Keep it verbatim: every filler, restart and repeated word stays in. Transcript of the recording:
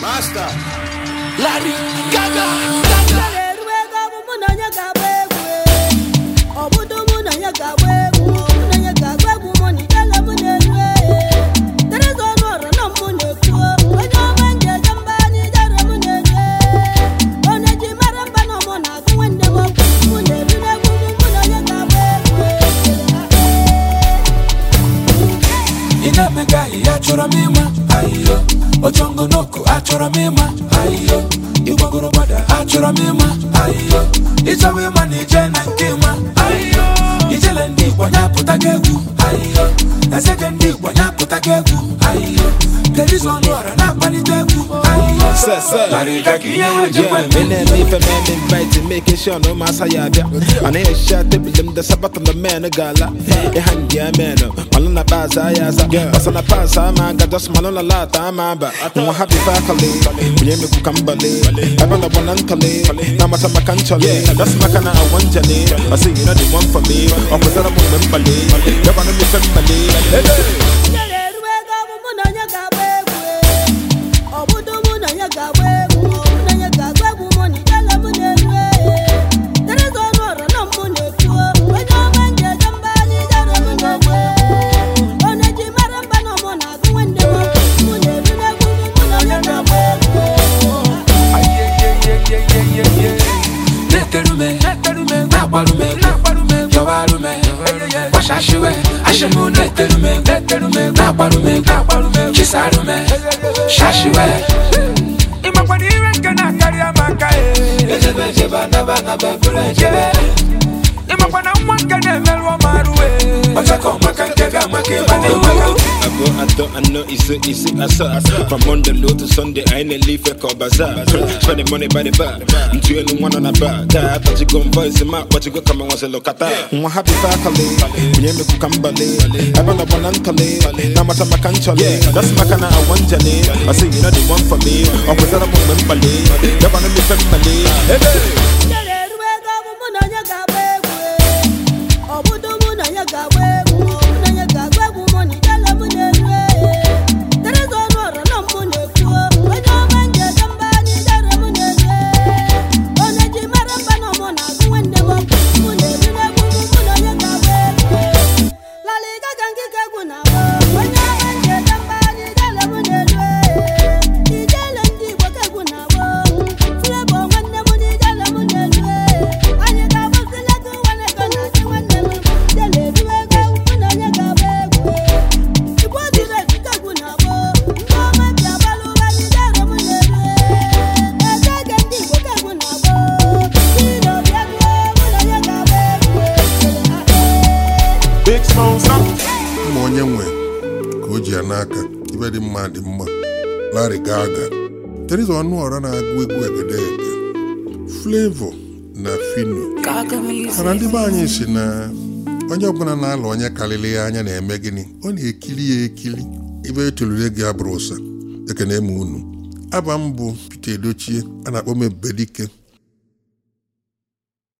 Basta. Larry Gaga. Achora mima, ayo. Ochongo noko, achora mima, ayo. Iwagoro bada, achora mima, ayo. Ichawe mani jena nkema, ayo. Ijele ndi wanya putagegu, ayo. Ezeke ndi wanya putagegu, ayo. Teris onora na panitegu, ayo. Larry Gaga, yeah, men me for men invited, making sure no massa yabia. And I shot the bill, the Sabbath on the man, a gala. A hand, yeah, man. Malona Baza, Yaza, Basana Pasa, man, got just Malona Lata, Mamba. I'm happy faculty, William Kumbale, I'm on the one uncale, Namata Macanchale, that's Macana, I want Jane. I see you know the one for me, or was that a woman, Bale, you're going to be family. Ashamume, terume, terume, nabarume, nabarume, chisarume, shashiwe. Imakwani renkana kariya makae. Ejebe jeba naba naba kule jebe. Imakwana mwakane melwa maruwe. Otako makankega makebane wako. I go, I thought, I know, it's a, it's a, I saw. From Monday low to Sunday, I ain't a leaf, I call bazaar. Spending money by the bar. I'm two anyone on a bar. I thought you go and voice him out, but you go come and once a look at that. I'm happy faculty. We ain't make Kambale. I'm on a one uncale. Now, I'm a canchale. That's my kind of one Jane. I say, you know, the one for me. Or was that a woman, Bale? They're gonna be family. Hey, onye nwe ka o ji n'aka ibe dị mma dị mma. Larry Gaga there is ọnụ ọra na-agụ egwu egedege Flavor na Fino. Mana ndị be anyị si na onye ọbụla na-alụ onye karịrị ya anya na-eme gịnị, ọ na-ekili ya ekili. Ibe etolure gị abụrụ ụsa ekene m unu. Aba m bụ Peter Edochie, a na-akpọ m Ebubedike.